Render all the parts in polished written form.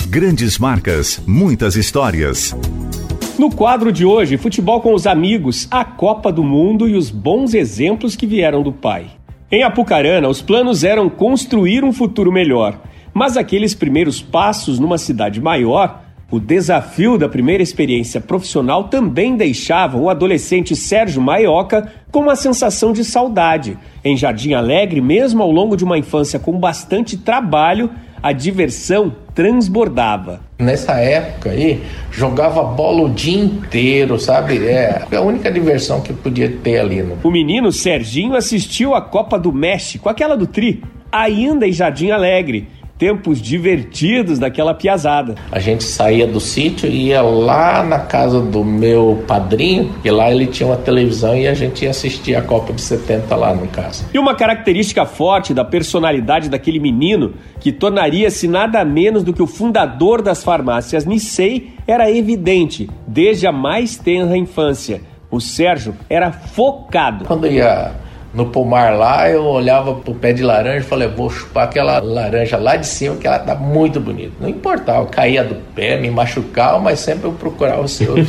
Grandes marcas, muitas histórias. No quadro de hoje, futebol com os amigos, a Copa do Mundo e os bons exemplos que vieram do pai. Em Apucarana, os planos eram construir um futuro melhor, mas aqueles primeiros passos numa cidade maior, o desafio da primeira experiência profissional também deixava o adolescente Sérgio Maioca com uma sensação de saudade. Em Jardim Alegre, mesmo ao longo de uma infância com bastante trabalho, a diversão transbordava. Nessa época aí, jogava bola o dia inteiro, sabe? É a única diversão que podia ter ali. O menino Serginho assistiu à Copa do México, aquela do Tri, ainda em Jardim Alegre. Tempos divertidos daquela piazada. A gente saía do sítio e ia lá na casa do meu padrinho, porque lá ele tinha uma televisão e a gente ia assistir a Copa de 70 lá no caso. E uma característica forte da personalidade daquele menino, que tornaria-se nada menos do que o fundador das farmácias Nissei, era evidente desde a mais tenra infância. O Sérgio era focado. Quando ia no pomar lá, eu olhava pro pé de laranja e falei, vou chupar aquela laranja lá de cima, que ela tá muito bonita. Não importava, eu caía do pé, me machucava, mas sempre eu procurava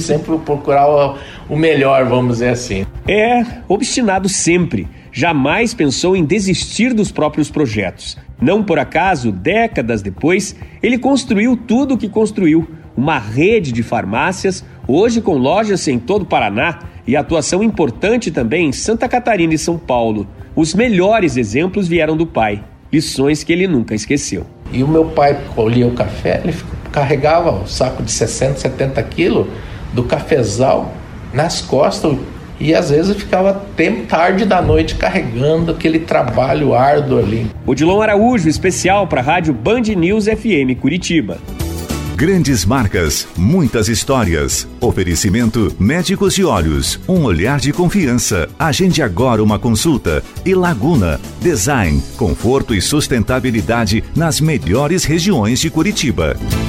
o melhor, vamos dizer assim. Obstinado sempre. Jamais pensou em desistir dos próprios projetos. Não por acaso, décadas depois, ele construiu tudo o que construiu. Uma rede de farmácias, hoje com lojas em todo o Paraná, e atuação importante também em Santa Catarina e São Paulo. Os melhores exemplos vieram do pai, lições que ele nunca esqueceu. E o meu pai colhia o café, ele carregava o saco de 60, 70 quilos do cafezal nas costas e às vezes ficava até tarde da noite carregando aquele trabalho árduo ali. Odilon Araújo, especial para a Rádio Band News FM Curitiba. Grandes marcas, muitas histórias. Oferecimento Médicos de Olhos, um olhar de confiança. Agende agora uma consulta. E Laguna, design, conforto e sustentabilidade nas melhores regiões de Curitiba.